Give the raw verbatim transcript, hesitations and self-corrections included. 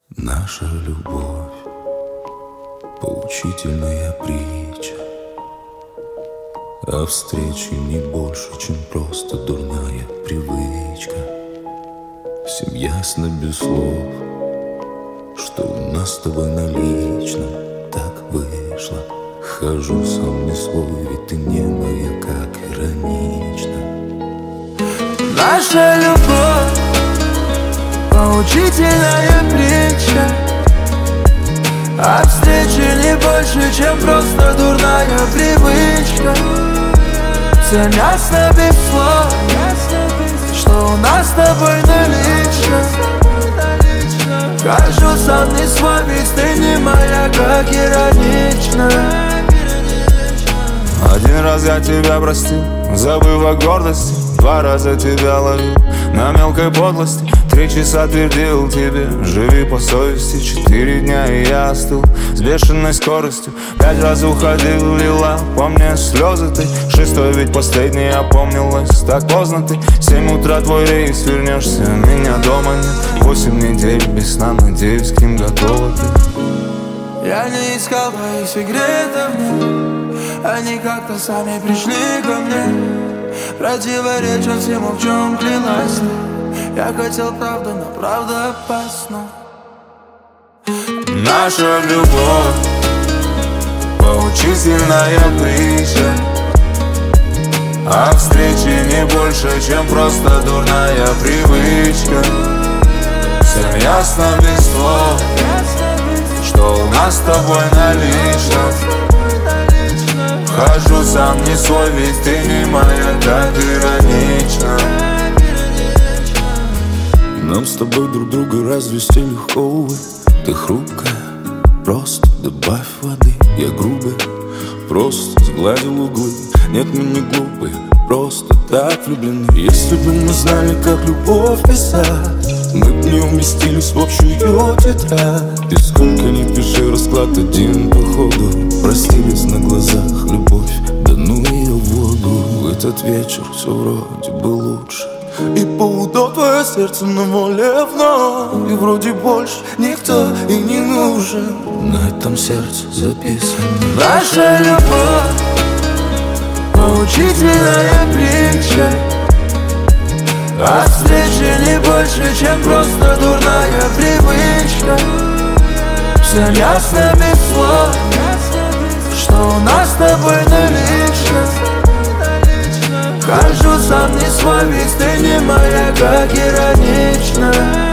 Наша любовь — поучительная притча о встрече не больше, чем просто дурная привычка. Всем ясно без слов, что у нас с тобой налично так вышло. Хожу сам не свой, ведь ты не моя, как иронично. Наша любовь — поучительная притча о встрече не больше, чем просто дурная привычка. Всем ясно без слов, что у нас с тобой налично. Хожу сам не свой, ведь ты не моя, как иронично. Один раз я тебя простил, забыв о гордости. Два раза тебя ловил на мелкой подлости. Три часа твердил тебе, живи по совести. Четыре дня и я остыл с бешеной скоростью. Пять раз уходил, лила по мне слезы ты. Шестой ведь последний опомнилась, так поздно ты. Семь утра твой рейс, вернешься, меня дома нет. Восемь недель без сна, надеюсь, к ним готова ты. Я не искал твоих секретов, нет. Они как-то сами пришли ко мне. Противоречат всему, в чем клялась ты. Я хотел правду, но правда опасна. Наша любовь — поучительная притча о встрече не больше, чем просто дурная привычка. Всем ясно без слов, что у нас с тобой налично. Хожу сам не свой, ведь ты не моя, так иронично. Нам с тобой друг друга развести легко, увы. Ты хрупкая, просто добавь воды. Я грубый, просто сгладил углы. Нет, мы не глупые, просто так влюблены. Если бы мы знали, как любовь писать, мы б не уместились в общую тетрадь. И сколько ни пиши, расклад один походу. Простились на глазах, любовь, да ну ее в воду. В этот вечер все вроде бы лучше, и поудов твое сердце на воле вновь. И вроде больше никто и не нужен. На этом сердце записано. Наша любовь — поучительная притча о встрече не больше, чем просто дурная привычка. Всем ясно без слов, что у нас с тобой налично. Хожу сам не свой, ведь ты не моя, как иронично.